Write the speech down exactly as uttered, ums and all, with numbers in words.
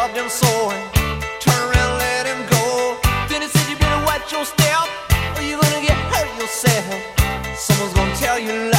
loved him so, and turn around and let him go. Then he said, you better watch your step, or you're gonna get hurt yourself. Someone's gonna tell you lies.